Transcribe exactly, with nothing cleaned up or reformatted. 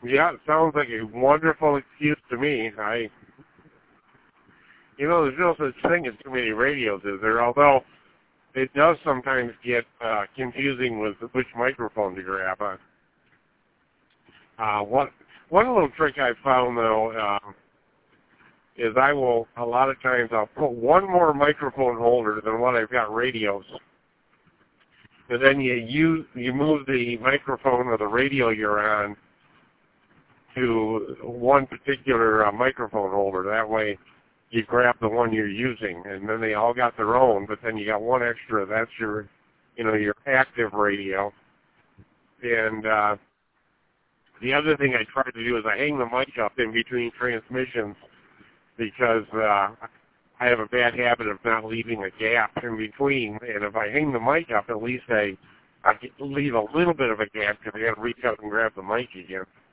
Yeah, it sounds like a wonderful excuse to me. I, you know, there's no such thing as too many radios, is there? Although it does sometimes get uh, confusing with which microphone to grab. Uh, uh, one, one little trick I found, though, uh, is I will, a lot of times, I'll put one more microphone holder than what I've got radios. And then you use, you move the microphone or the radio you're on to one particular uh, microphone holder. That way you grab the one you're using, and then they all got their own, but then you got one extra. That's your, you know, your active radio. And uh, the other thing I try to do is I hang the mic up in between transmissions because uh, I have a bad habit of not leaving a gap in between. And if I hang the mic up, at least I, I can leave a little bit of a gap because I got to reach out and grab the mic again.